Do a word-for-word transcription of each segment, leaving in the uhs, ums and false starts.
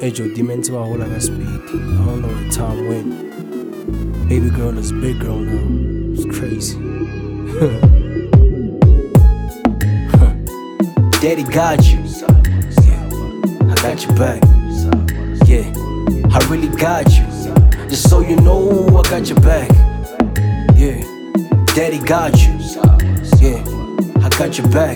Hey Joe, dime into my whole I got speed. I don't know where time went. Baby girl is big girl now. It's crazy. Daddy got you. Yeah, I got your back. Yeah, I really got you. Just so you know, I got your back. Yeah, Daddy got you. Yeah, I got your back.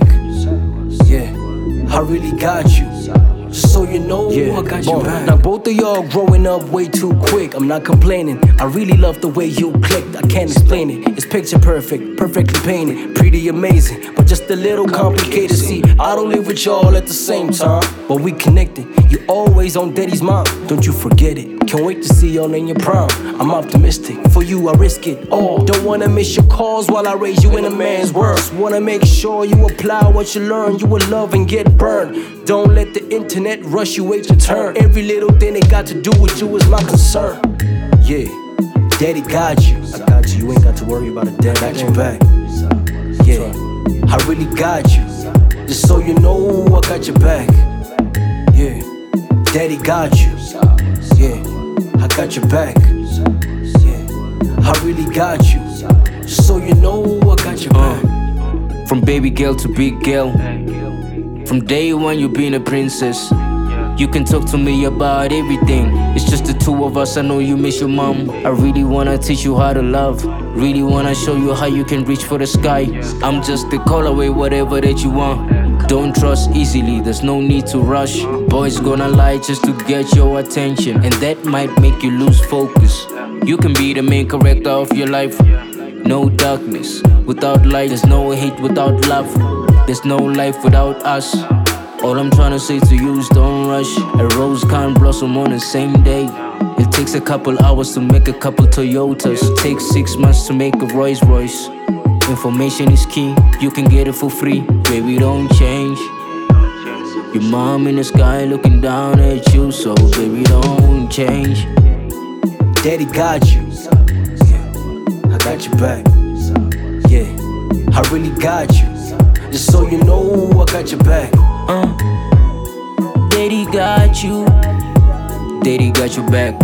Yeah, I really got you. Just so you know, yeah, I got your back. Now both of y'all growing up way too quick. I'm not complaining. I really love the way you clicked. I can't explain it. It's picture perfect, perfectly painted, pretty amazing, but just a little complicated. See, I don't live with y'all at the same time, but we connected. You always on Daddy's mind. Don't you forget it. Can't wait to see y'all in your prime. I'm optimistic. For you, I risk it all. Don't wanna miss your calls while I raise you in a man's world. Just wanna make sure you apply what you learn. You will love and get burned. Don't let the internet rush you, wait your turn. Every little thing that got to do with you is my concern. Yeah, Daddy got you. I got you. You ain't got to worry about a dad. I got your back. Yeah, I really got you. Just so you know, I got your back. Yeah, Daddy got you. Yeah, I got your back. Yeah, I really got you. Just so you know, I got your back. Uh, from baby girl to big girl. From day one, you been a princess. You can talk to me about everything. It's just the two of us. I know you miss your mom. I really wanna teach you how to love. Really wanna show you how you can reach for the sky. I'm just a call away, whatever that you want. Don't trust easily, there's no need to rush. Boys gonna lie just to get your attention, and that might make you lose focus. You can be the main character of your life. No darkness without light. There's no hate without love. There's no life without us. All I'm trying to say to you is don't rush. A rose can't blossom on the same day. It takes a couple hours to make a couple Toyotas. It takes six months to make a Rolls Royce. Information is key, you can get it for free. Baby, don't change. Your mom in the sky looking down at you, so baby, don't change. Daddy got you. Yeah, I got your back. Yeah, I really got you. Just so you know, I got your back. Uh, Daddy got you. Daddy got your back.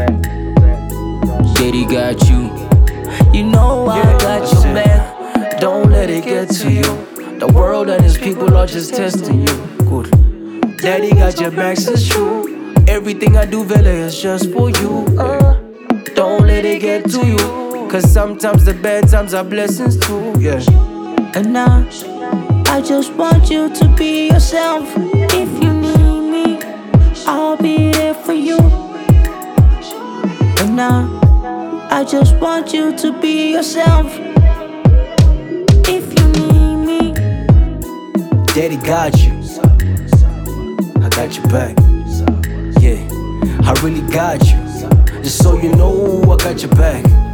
Daddy got you. You know I Yeah, got your back. Don't let it get to you. The world and its people are just testing you. Good. Daddy got your back, it's true. Everything I do, Vele, is just for you. Uh, don't let it get to you, cause sometimes the bad times are blessings too. Yeah. And now I just want you to be yourself. If you need me, I'll be there for you. And now I just want you to be yourself. If you need me, Daddy got you. I got your back. Yeah, I really got you. Just so you know, I got your back.